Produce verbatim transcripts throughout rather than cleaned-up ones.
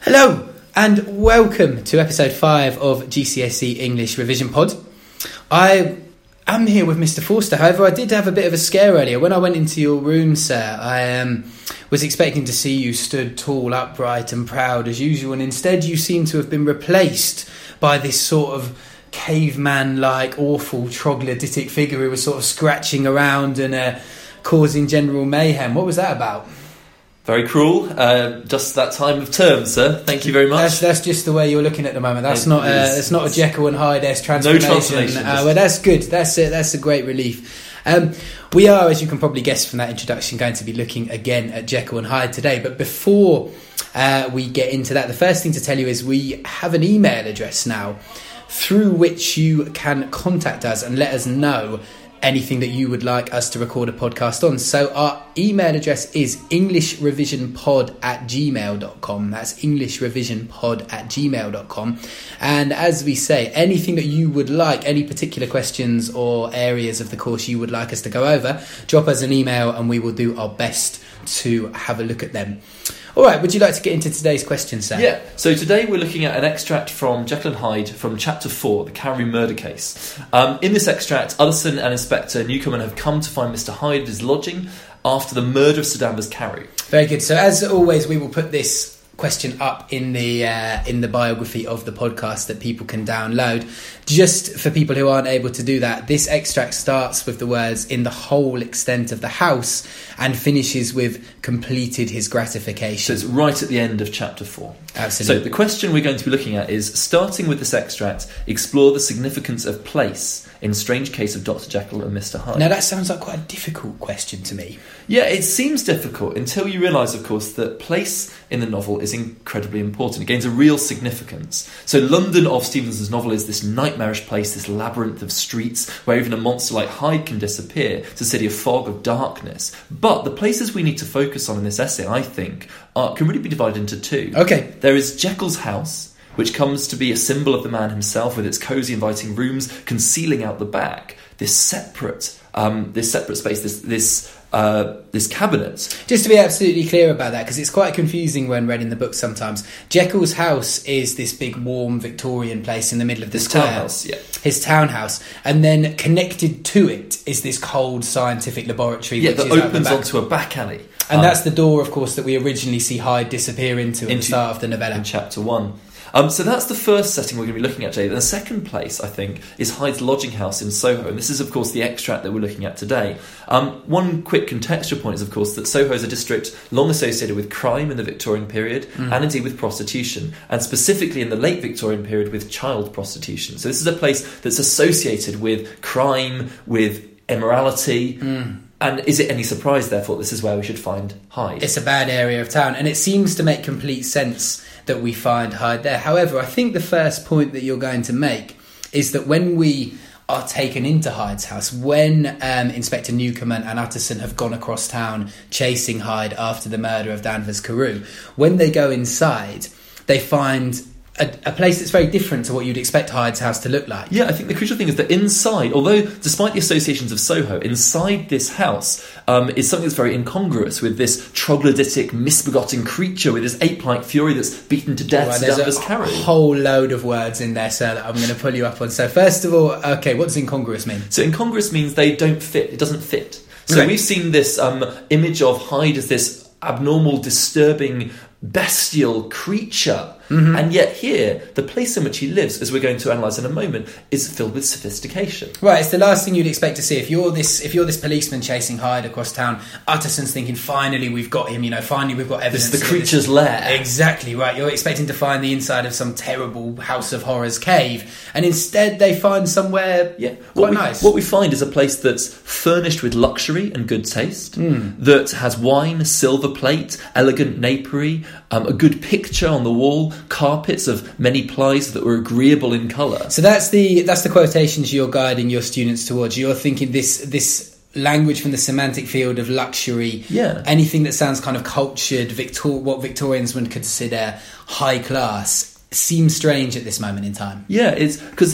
Hello and welcome to episode five of G C S E English Revision Pod. I am here with Mister Forster. However, I did have a bit of a scare earlier. When I went into your room, sir, I um, was expecting to see you stood tall, upright and proud as usual, and instead you seem to have been replaced by this sort of caveman-like, awful, troglodytic figure who was sort of scratching around and uh, causing general mayhem. What was that about? Very cruel. Uh, just that time of term, sir. Thank you very much. That's, that's just the way you're looking at the moment. That's it not. Uh, it's not a Jekyll and Hyde-esque transformation. No transformation. Uh, well, that's good. That's it. That's a great relief. Um, we are, as you can probably guess from that introduction, going to be looking again at Jekyll and Hyde today. But before uh, we get into that, the first thing to tell you is we have an email address now through which you can contact us and let us know anything that you would like us to record a podcast on. So our email address is englishrevisionpod at gmail dot com. That's englishrevisionpod at gmail dot com. And as we say, anything that you would like, any particular questions or areas of the course you would like us to go over, drop us an email and we will do our best to have a look at them. All right, would you like to get into today's question, Sam? Yeah, so today we're looking at an extract from Jekyll and Hyde from Chapter four, the Carew murder case. Um, in this extract, Utterson and Inspector Newcomen have come to find Mister Hyde at his lodging after the murder of Sir Danvers Carew. Very good. So as always, we will put this question up in the uh, in the biography of the podcast that people can download. Just for people who aren't able to do that, this extract starts with the words "in the whole extent of the house" and finishes with "completed his gratification." So it's right at the end of chapter four. Absolutely. So the question we're going to be looking at is, starting with this extract, explore the significance of place in Strange Case of Doctor Jekyll and Mister Hyde. Now that sounds like quite a difficult question to me. Yeah, it seems difficult until you realise, of course, that place in the novel is incredibly important. It gains a real significance. So London of Stevenson's novel is this nightmarish place, this labyrinth of streets where even a monster like Hyde can disappear. It's a city of fog, of darkness. But the places we need to focus on in this essay, I think, are, can really be divided into two. Okay. There is Jekyll's house, which comes to be a symbol of the man himself, with its cosy, inviting rooms concealing out the back this separate, um, this separate space, this this uh, this cabinet. Just to be absolutely clear about that, because it's quite confusing when read in the book sometimes. Jekyll's house is this big, warm Victorian place in the middle of the His square. townhouse, yeah. His townhouse, and then connected to it is this cold scientific laboratory. Yeah, which that is opens back. onto a back alley. And um, that's the door, of course, that we originally see Hyde disappear into at into, the start of the novella. In chapter one. Um, so that's the first setting we're going to be looking at today. The second place, I think, is Hyde's lodging house in Soho. And this is, of course, the extract that we're looking at today. Um, one quick contextual point is, of course, that Soho is a district long associated with crime in the Victorian period, mm. and indeed with prostitution, and specifically in the late Victorian period with child prostitution. So this is a place that's associated with crime, with immorality. Mm. And is it any surprise, therefore, this is where we should find Hyde? It's a bad area of town, and it seems to make complete sense that we find Hyde there. However, I think the first point that you're going to make is that when we are taken into Hyde's house, when um, Inspector Newcomen and Utterson have gone across town chasing Hyde after the murder of Danvers Carew, when they go inside, they find A, a place that's very different to what you'd expect Hyde's house to look like. Yeah, I think the crucial thing is that inside, although despite the associations of Soho, inside this house um, is something that's very incongruous with this troglodytic, misbegotten creature with this ape-like fury that's beaten to death. Right, Sir there's Danvers a Carew. whole load of words in there, sir, that I'm going to pull you up on. So first of all, okay, what does incongruous mean? So incongruous means they don't fit. It doesn't fit. So okay. We've seen this um, image of Hyde as this abnormal, disturbing, bestial creature. Mm-hmm. And yet here, the place in which he lives, as we're going to analyse in a moment, is filled with sophistication. Right, it's the last thing you'd expect to see. If you're this if you're this policeman chasing Hyde across town, Utterson's thinking, finally we've got him, you know, finally we've got evidence. This is the creature's lair. Exactly, right. You're expecting to find the inside of some terrible House of Horrors cave, and instead they find somewhere yeah. quite what we, nice. What we find is a place that's furnished with luxury and good taste, mm. that has wine, silver plate, elegant napery, um, a good picture on the wall, carpets of many plies that were agreeable in colour. So that's the that's the quotations you're guiding your students towards. You're thinking this this language from the semantic field of luxury, yeah. anything that sounds kind of cultured, Victor, what Victorians would consider high class, seems strange at this moment in time. Yeah, it's because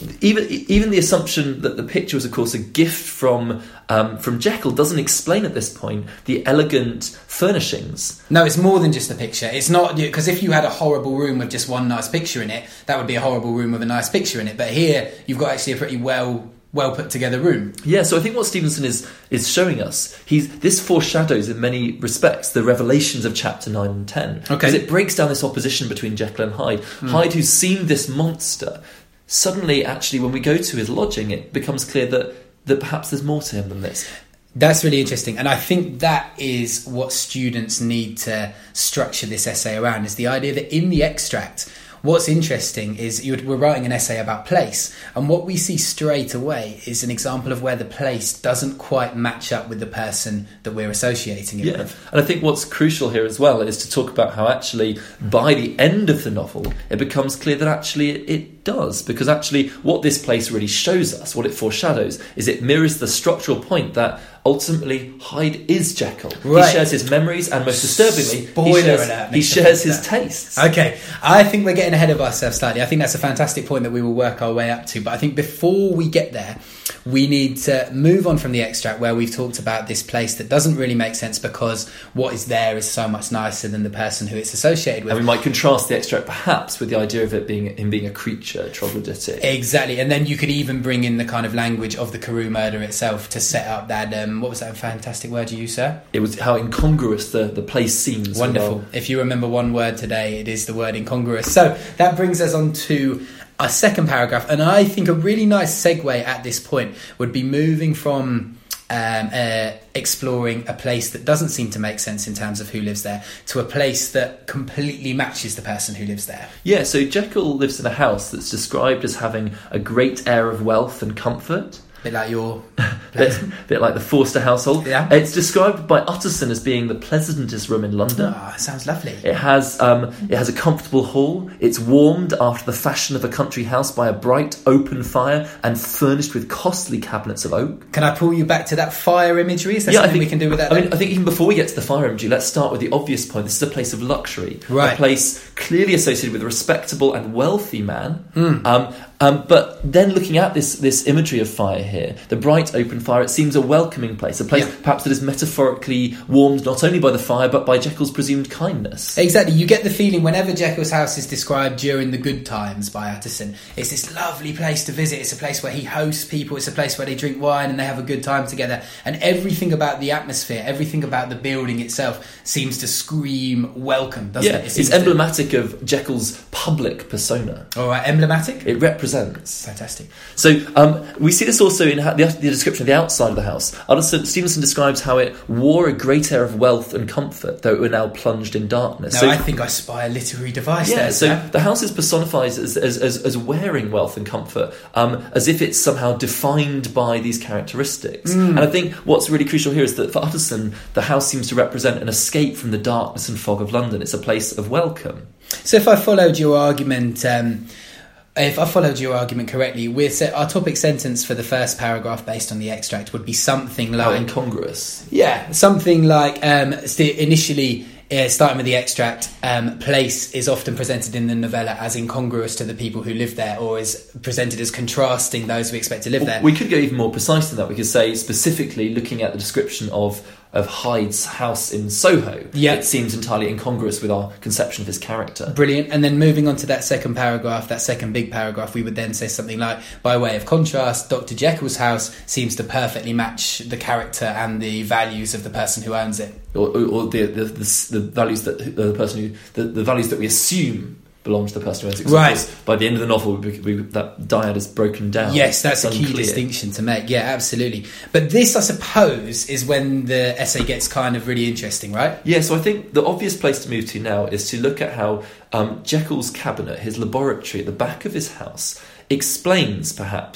even even the assumption that the picture was, of course, a gift from um, from Jekyll doesn't explain at this point the elegant furnishings. No, it's more than just the picture. It's not, because if you had a horrible room with just one nice picture in it, that would be a horrible room with a nice picture in it. But here, you've got actually a pretty well well put together room. Yeah, so I think what Stevenson is is showing us, he's this foreshadows in many respects the revelations of chapter nine and ten. Okay. Because it breaks down this opposition between Jekyll and Hyde. Mm. Hyde, who's seen this monster, suddenly, actually, when we go to his lodging, it becomes clear that, that perhaps there's more to him than this. That's really interesting. And I think that is what students need to structure this essay around, is the idea that in the extract, what's interesting is you're, we're writing an essay about place, and what we see straight away is an example of where the place doesn't quite match up with the person that we're associating it yeah. with. And I think what's crucial here as well is to talk about how actually by the end of the novel it becomes clear that actually it, it does, because actually what this place really shows us, what it foreshadows, is it mirrors the structural point that ultimately Hyde is Jekyll. Right. He shares his memories, and most disturbingly, Spoiler he shares, alert, he shares his tastes. Okay, I think we're getting ahead of ourselves slightly. I think that's a fantastic point that we will work our way up to. But I think before we get there, we need to move on from the extract where we've talked about this place that doesn't really make sense because what is there is so much nicer than the person who it's associated with. And we might contrast the extract perhaps with the idea of it being him being a creature, troglodytic. Exactly, and then you could even bring in the kind of language of the Carew murder itself to set up that, um, what was that fantastic word you used, sir? It was how incongruous the, the place seems. Wonderful. Well. If you remember one word today, it is the word incongruous. So that brings us on to a second paragraph, and I think a really nice segue at this point would be moving from um, uh, exploring a place that doesn't seem to make sense in terms of who lives there to a place that completely matches the person who lives there. Yeah, so Jekyll lives in a house that's described as having a great air of wealth and comfort. Bit like your bit, bit like the Forster household. Yeah. It's described by Utterson as being the pleasantest room in London. Ah, oh, sounds lovely. It has um, it has a comfortable hall. It's warmed after the fashion of a country house by a bright open fire and furnished with costly cabinets of oak. Can I pull you back to that fire imagery? Is there yeah, something I think, we can do with that? I then? mean, I think even before we get to the fire imagery, let's start with the obvious point. This is a place of luxury, right. A place clearly associated with a respectable and wealthy man. Mm. Um, um, but then looking at this this imagery of fire here, the bright open fire, it seems a welcoming place, a place yeah. perhaps that is metaphorically warmed not only by the fire but by Jekyll's presumed kindness. Exactly. You get the feeling whenever Jekyll's house is described during the good times by Utterson, it's this lovely place to visit. It's a place where he hosts people. It's a place where they drink wine and they have a good time together. And everything about the atmosphere, everything about the building itself seems to scream welcome, doesn't yeah, it? it it's to... emblematic of Jekyll's public persona. All right, emblematic? It represents. Fantastic. So um, we see this also in the, the description of the outside of the house. Utterson, Stevenson describes how it wore a great air of wealth and comfort, though it were now plunged in darkness. No, so, I think I spy a literary device yeah, there. so sir. the house is personified as, as, as, as wearing wealth and comfort, um, as if it's somehow defined by these characteristics. Mm. And I think what's really crucial here is that for Utterson, the house seems to represent an escape from the darkness and fog of London. It's a place of welcome. So if I followed your argument... Um, If I followed your argument correctly, we're set, our topic sentence for the first paragraph based on the extract would be something like... How incongruous. Yeah, something like um, st- initially, uh, starting with the extract, um, place is often presented in the novella as incongruous to the people who live there, or is presented as contrasting those we expect to live there. We could go even more precise than that. We could say specifically looking at the description of of Hyde's house in Soho, yeah. It seems entirely incongruous with our conception of his character. Brilliant. And then moving on to that second paragraph, that second big paragraph, we would then say something like, by way of contrast, Doctor Jekyll's house seems to perfectly match the character and the values of the person who owns it. Or, or, or the, the, the, the values that the person who the, the values that we assume belong to the person who owns it. Right. By the end of the novel, we, we, that dyad is broken down. Yes, that's it's a key unclear. distinction to make. Yeah, absolutely. But this, I suppose, is when the essay gets kind of really interesting, right? Yeah, so I think the obvious place to move to now is to look at how um, Jekyll's cabinet, his laboratory at the back of his house, explains, perhaps,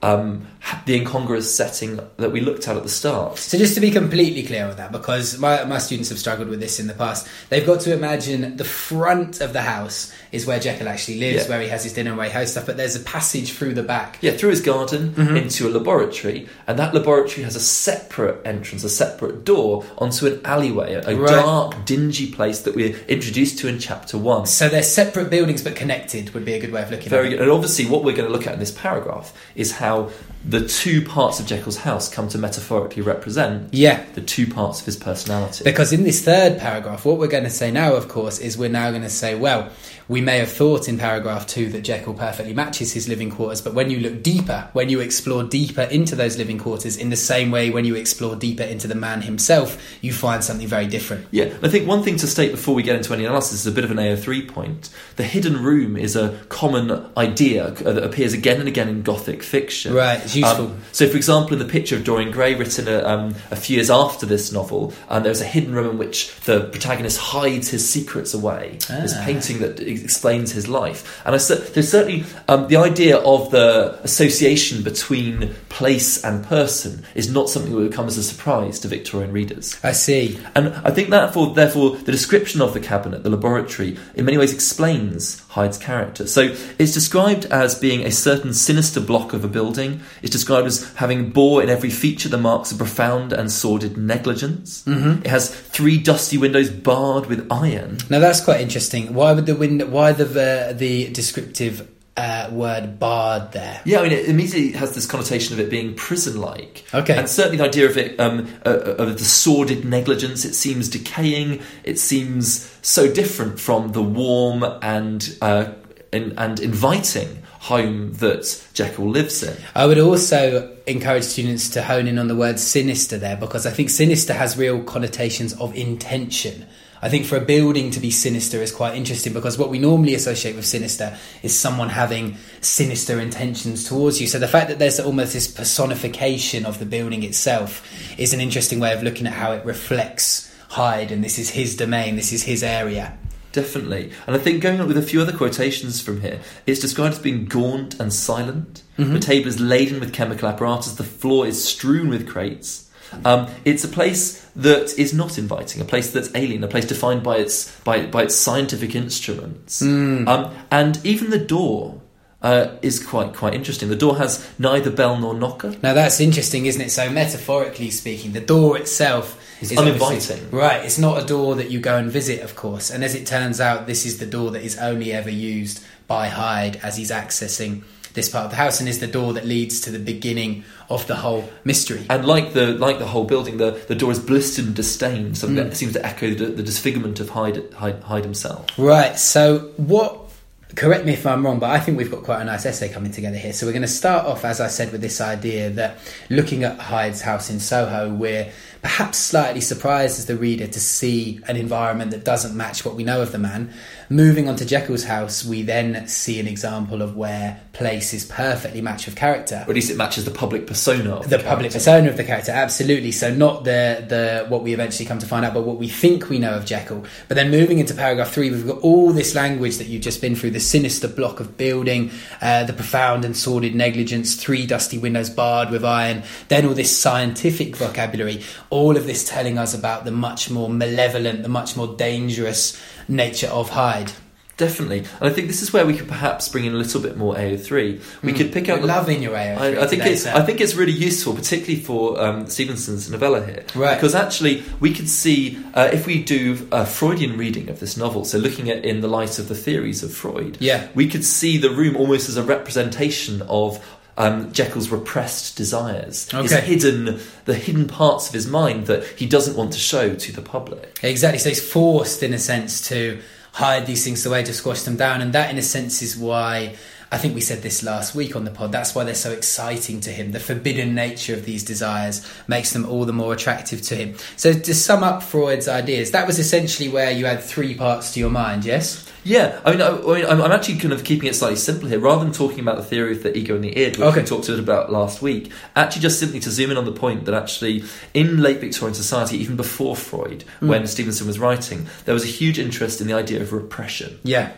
um, the incongruous setting that we looked at at the start. So just to be completely clear on that, because my, my students have struggled with this in the past, they've got to imagine the front of the house is where Jekyll actually lives, yeah. where he has his dinner and where he hosts stuff, but there's a passage through the back. Yeah, through his garden mm-hmm. into a laboratory, and that laboratory has a separate entrance, a separate door onto an alleyway, a, a right. dark, dingy place that we're introduced to in chapter one. So they're separate buildings but connected would be a good way of looking Very at it. good. And obviously what we're going to look at in this paragraph is how the two parts of Jekyll's house come to metaphorically represent yeah. the two parts of his personality. Because in this third paragraph, what we're going to say now, of course, is we're now going to say, well, we may have thought in paragraph two that Jekyll perfectly matches his living quarters, but when you look deeper, when you explore deeper into those living quarters, in the same way when you explore deeper into the man himself, you find something very different. Yeah, I think one thing to state before we get into any analysis is a bit of an A O three point. The hidden room is a common idea that appears again and again in Gothic fiction. Right, it's useful. Um, so, for example, in the picture of Dorian Gray, written a, um, a few years after this novel, um, there's a hidden room in which the protagonist hides his secrets away. Ah. This painting that explains his life. And I, there's certainly um, the idea of the association between place and person is not something that would come as a surprise to Victorian readers. I see. And I think therefore, therefore the description of the cabinet, the laboratory, in many ways explains Hyde's character. So it's described as being a certain sinister block of a building. It's described as having bore in every feature the marks of profound and sordid negligence. Mm-hmm. It has three dusty windows barred with iron. Now that's quite interesting. Why would the window? Why the the, the descriptive uh, word barred there? Yeah, I mean, it immediately has this connotation of it being prison-like. Okay. And certainly the idea of it, um, uh, of the sordid negligence, it seems decaying, it seems so different from the warm and uh, and, and inviting home that Jekyll lives in. I would also encourage students to hone in on the word sinister there, because I think sinister has real connotations of intention. I think for a building to be sinister is quite interesting, because what we normally associate with sinister is someone having sinister intentions towards you. So the fact that there's almost this personification of the building itself is an interesting way of looking at how it reflects Hyde, and this is his domain, this is his area. Definitely. And I think going on with a few other quotations from here, it's described as being gaunt and silent. Mm-hmm. The table is laden with chemical apparatus. The floor is strewn with crates. Um, it's a place that is not inviting, a place that's alien, a place defined by its by, by its scientific instruments. Mm. Um, and even the door uh, is quite quite interesting. The door has neither bell nor knocker. Now that's interesting, isn't it? So metaphorically speaking, the door itself is is uninviting. Right, it's not a door that you go and visit, of course. And as it turns out, this is the door that is only ever used by Hyde as he's accessing this part of the house, and is the door that leads to the beginning of the whole mystery. And like the like the whole building, the, the door is blistered and disdained, something mm. that seems to echo the, the disfigurement of Hyde, Hyde, Hyde himself. Right, so what... Correct me if I'm wrong, but I think we've got quite a nice essay coming together here. So we're going to start off, as I said, with this idea that looking at Hyde's house in Soho, we're perhaps slightly surprised as the reader to see an environment that doesn't match what we know of the man. Moving on to Jekyll's house, we then see an example of where place is perfectly matched with character. Or at least it matches the public persona of the, the public character. persona of the character, absolutely. So not the the what we eventually come to find out, but what we think we know of Jekyll. But then moving into paragraph three, we've got all this language that you've just been through: the sinister block of building, uh, the profound and sordid negligence, three dusty windows barred with iron, then all this scientific vocabulary, all of this telling us about the much more malevolent, the much more dangerous nature of Hyde. Definitely. And I think this is where we could perhaps bring in a little bit more A O three. We mm. could pick up... We're loving your A O three I, I think today, it's so. I think it's really useful, particularly for um, Stevenson's novella here. Right. Because actually we could see, uh, if we do a Freudian reading of this novel, so looking at in the light of the theories of Freud, yeah. we could see the room almost as a representation of Um, Jekyll's repressed desires, okay. his hidden, the hidden parts of his mind that he doesn't want to show to the public. Exactly. So he's forced, in a sense, to hide these things away, to squash them down, and that, in a sense, is why I think we said this last week on the pod. That's why they're so exciting to him. The forbidden nature of these desires makes them all the more attractive to him. So to sum up Freud's ideas, that was essentially where you had three parts to your mind. Yes. Yeah, I mean, I, I mean, I'm actually kind of keeping it slightly simple here. Rather than talking about the theory of the ego and the id, which okay. we talked a bit about last week, actually just simply to zoom in on the point that actually in late Victorian society, even before Freud, mm. when Stevenson was writing, there was a huge interest in the idea of repression. Yeah.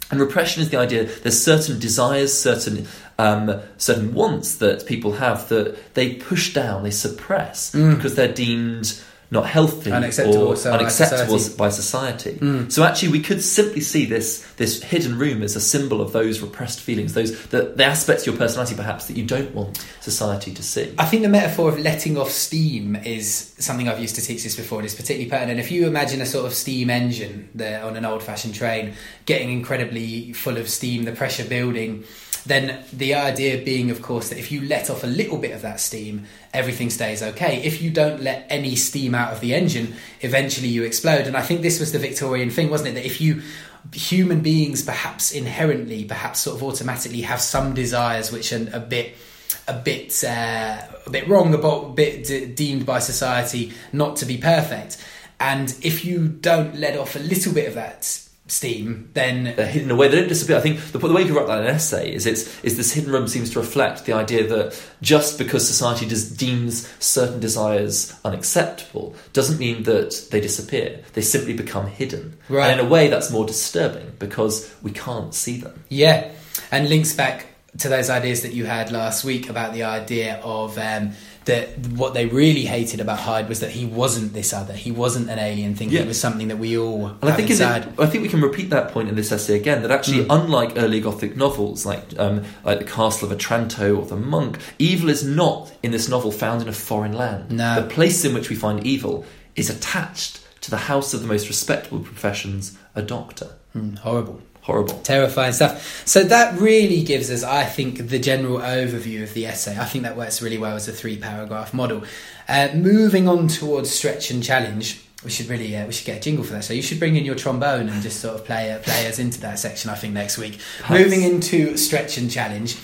And repression is the idea there's certain desires, certain um, certain wants that people have that they push down, they suppress Mm. because they're deemed not healthy Unacceptable, or so by unacceptable society. by society. Mm. So actually, we could simply see this this hidden room as a symbol of those repressed feelings, those the, the aspects of your personality perhaps that you don't want society to see. I think the metaphor of letting off steam is something I've used to teach this before, and it's particularly pertinent. If you imagine a sort of steam engine there on an old-fashioned train getting incredibly full of steam, the pressure building, then the idea being, of course, that if you let off a little bit of that steam, everything stays okay. If you don't let any steam out of the engine, eventually you explode. And I think this was the Victorian thing, wasn't it? That if you, human beings perhaps inherently, perhaps sort of automatically have some desires which are a bit... a bit uh, a bit wrong, a bit, bit de- deemed by society not to be perfect. And if you don't let off a little bit of that steam, then they're hidden away. They don't disappear. I think the, the way you write that in an essay is it's is this hidden room seems to reflect the idea that just because society just deems certain desires unacceptable doesn't mean that they disappear. They simply become hidden. Right. And in a way that's more disturbing because we can't see them. Yeah, and links back to those ideas that you had last week about the idea of um, that what they really hated about Hyde was that he wasn't this other. He wasn't an alien thing. Yeah. He was something that we all And I have think in inside. the, I think we can repeat that point in this essay again. That actually, Mm. unlike early Gothic novels like um, like the Castle of Otranto or the Monk, evil is not in this novel found in a foreign land. No. The place in which we find evil is attached to the house of the most respectable professions, a doctor. Mm, horrible. Horrible. Terrifying stuff. So that really gives us, I think, the general overview of the essay. I think that works really well as a three-paragraph model. Uh, moving on towards stretch and challenge, we should really uh, we should get a jingle for that. So you should bring in your trombone and just sort of play uh, play us into that section. I think next week. Nice. Moving into stretch and challenge,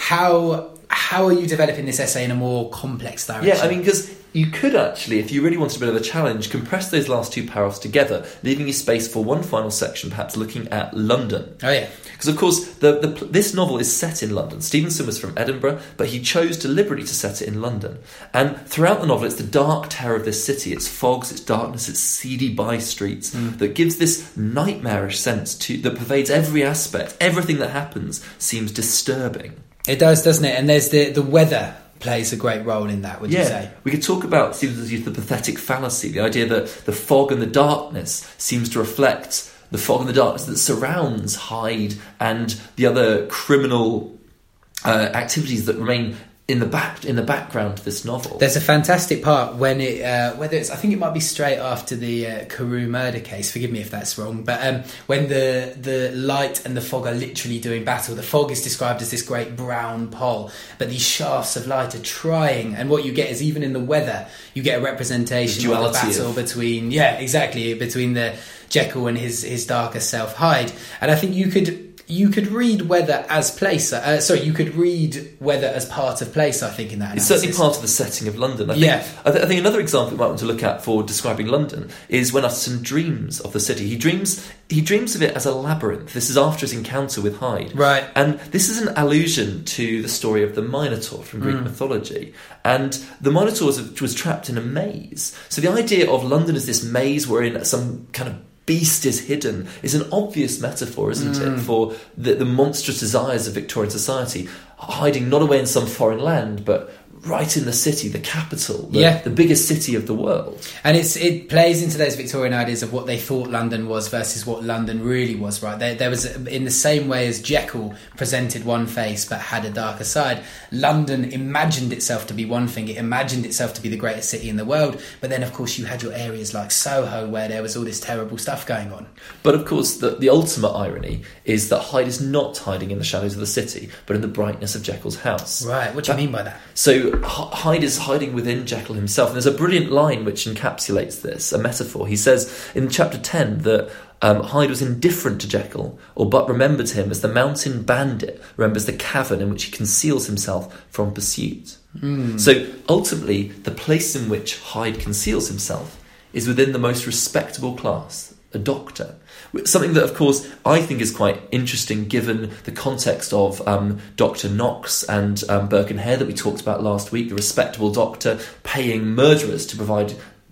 how how are you developing this essay in a more complex direction? Yeah, I mean, because you could actually, if you really wanted a bit of a challenge, compress those last two paragraphs together, leaving you space for one final section, perhaps looking at London. Oh yeah. Because, of course, the, the, this novel is set in London. Stevenson was from Edinburgh, but he chose deliberately to set it in London. And throughout the novel, it's the dark terror of this city. It's fogs, it's darkness, it's seedy by-streets Mm. that gives this nightmarish sense to that pervades every aspect. Everything that happens seems disturbing. It does, doesn't it? And there's the the weather plays a great role in that, would yeah. you say? We could talk about Stevenson's use of the pathetic fallacy, the idea that the fog and the darkness seems to reflect the fog and the darkness that surrounds Hyde and the other criminal uh, activities that remain in the back in the background to this novel. There's a fantastic part when it, uh, whether it's, I think it might be straight after the uh, Carew murder case. Forgive me if that's wrong, but um, when the the light and the fog are literally doing battle, the fog is described as this great brown pole, but these shafts of light are trying, and what you get is even in the weather, you get a representation The of the duality battle of- between, yeah, exactly, between the Jekyll and his his darker self, Hyde, and I think you could. You could read weather as place. Uh, sorry, you could read weather as part of place. I think in that It's analysis. certainly part of the setting of London. I think, Yeah. I, th- I think another example we might want to look at for describing London is when Utterson dreams of the city. He dreams he dreams of it as a labyrinth. This is after his encounter with Hyde. Right. And this is an allusion to the story of the Minotaur from Greek Mm. mythology. And the Minotaur was, was trapped in a maze. So the idea of London as this maze wherein some kind of beast is hidden is an obvious metaphor, isn't Mm. it, for the, the monstrous desires of Victorian society, hiding not away in some foreign land, but right in the city, the capital, the, Yeah. the biggest city of the world. And it's it plays into those Victorian ideas of what they thought London was versus what London really was, right? There, there was, in the same way as Jekyll presented one face but had a darker side, London imagined itself to be one thing. It imagined itself to be the greatest city in the world. But then, of course, you had your areas like Soho where there was all this terrible stuff going on. But of course, the, the ultimate irony is that Hyde is not hiding in the shadows of the city, but in the brightness of Jekyll's house. Right, what do you That- mean by that? So H- Hyde is hiding within Jekyll himself. And there's a brilliant line which encapsulates this, a metaphor. He says in chapter ten that um, Hyde was indifferent to Jekyll, or but remembered him as the mountain bandit remembers the cavern in which he conceals himself from pursuit. Mm. So ultimately, the place in which Hyde conceals himself is within the most respectable class, a doctor. Something that, of course, I think is quite interesting given the context of um, Doctor Knox and um, Burke and Hare that we talked about last week, the respectable doctor paying murderers to provide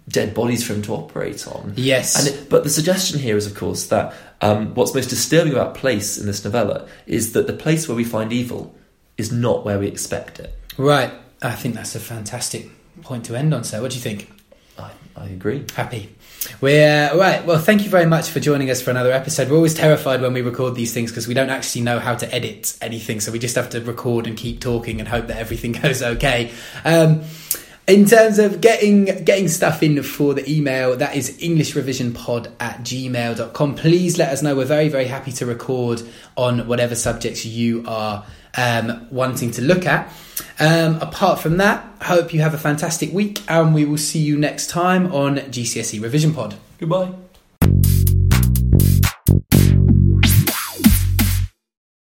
dead bodies for him to operate on. Yes. And it, but the suggestion here is, of course, that um, what's most disturbing about place in this novella is that the place where we find evil is not where we expect it. Right. I think that's a fantastic point to end on, sir. What do you think? I, I agree. Happy. We're uh, right. Well, thank you very much for joining us for another episode. We're always terrified when we record these things because we don't actually know how to edit anything, so we just have to record and keep talking and hope that everything goes okay. Um, in terms of getting getting stuff in for the email, that is english revision pod at gmail dot com. Please let us know. We're very, very happy to record on whatever subjects you are um, wanting to look at. Um, apart from that, hope you have a fantastic week, and we will see you next time on G C S E Revision Pod. Goodbye.